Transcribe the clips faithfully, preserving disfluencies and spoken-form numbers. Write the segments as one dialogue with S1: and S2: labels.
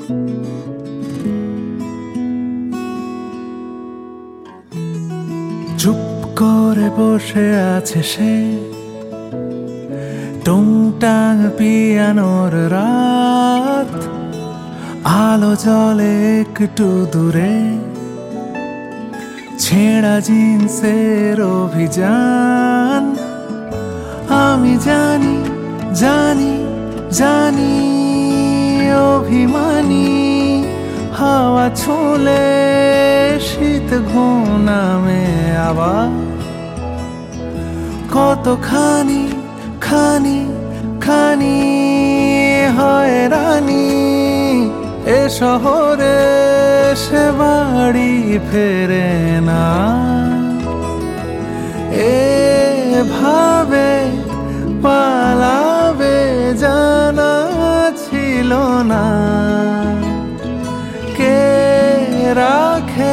S1: চুপ করে বসে আছে সে, টুংটাং পিয়ানোর রাত, আলো জলে একটু দূরে, ছেঁড়া জিন্সের অভিযান। আমি জানি জানি জানি অভিমানী, হাওয়া ছুঁলে শীত ঘুনামে আবার কতখানি খানি খানি হয়রানি। এ শহরে সে বাড়ি ফেরে না, এভাবে পালাবে জানা ছিল না। কে রাখে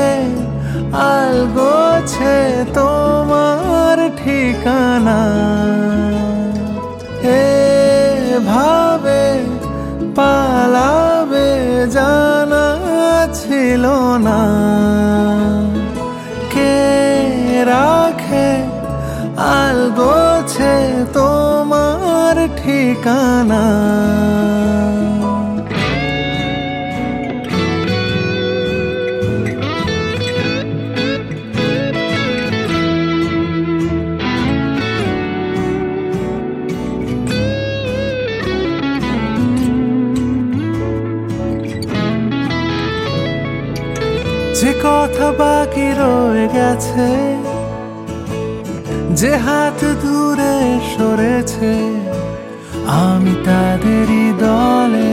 S1: আলগোছে তোমার ঠিকানা, এভাবে পালাবে জানা ছিল না। কে রাখে আলগোছে তোমার ঠিকানা। যে কথা বাকি রয়ে গেছে, যে হাত দূরে সরেছে, আমি তাদেরই দলে,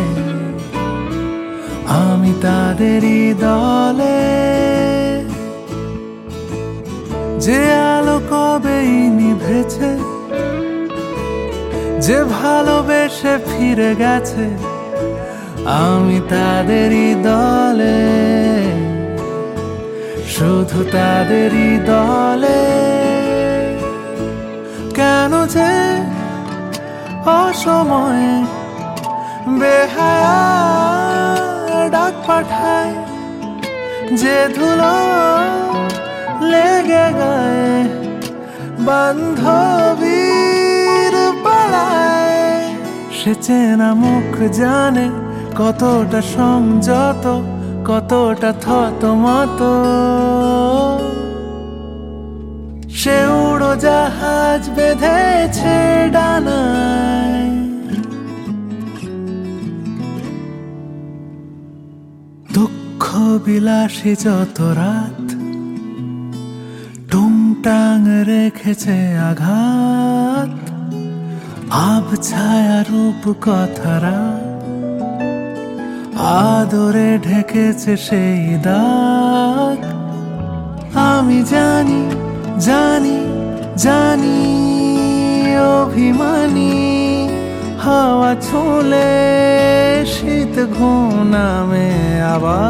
S1: আমি তাদেরই দলে। যে আলো কবেই নিভেছে, যে ভালোবেসে ফিরে গেছে, আমি তাদেরই দলে, শুধু তাদেরই দলে। কেন যে অসময়ে বেহায়া ডাক পাঠায়, যে ধুলো লেগে গায়ে বান্ধবীর পাড়ায়। সে চেনা মুখ জানে কতটা সংযত, কতটা থতমত। সে উড়ো জাহাজ বেঁধেছে ডানায়, দুঃখ বিলাসী যত রাত, টুংটাং রেখেছে আঘাত। আব ছায়া রূপ কথারা আদরে ঢেকেছে সেই দাগ। আমি জানি জানি জানি অভিমানী, হাওয়া ছুঁলে শীত ঘুনামে আবার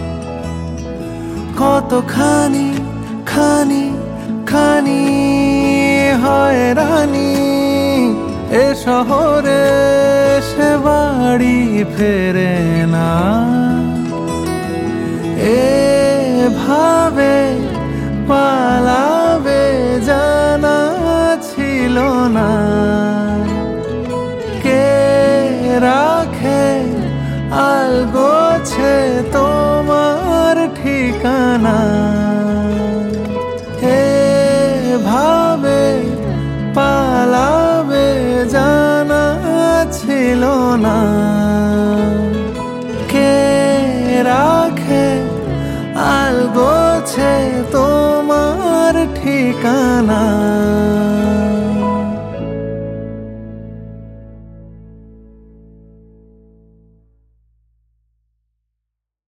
S1: কতখানি খানি খানি হয়রানি। এ শহরে সে বাড়ি ফেরে না, এভাবে পালাবে জানা ছিল না। কে রাখে আলগোছে তোমার ঠিকানা, এভাবে পালাবে জানা ছিল না। কে রাখে আলগোছে তোমার ঠিকানা।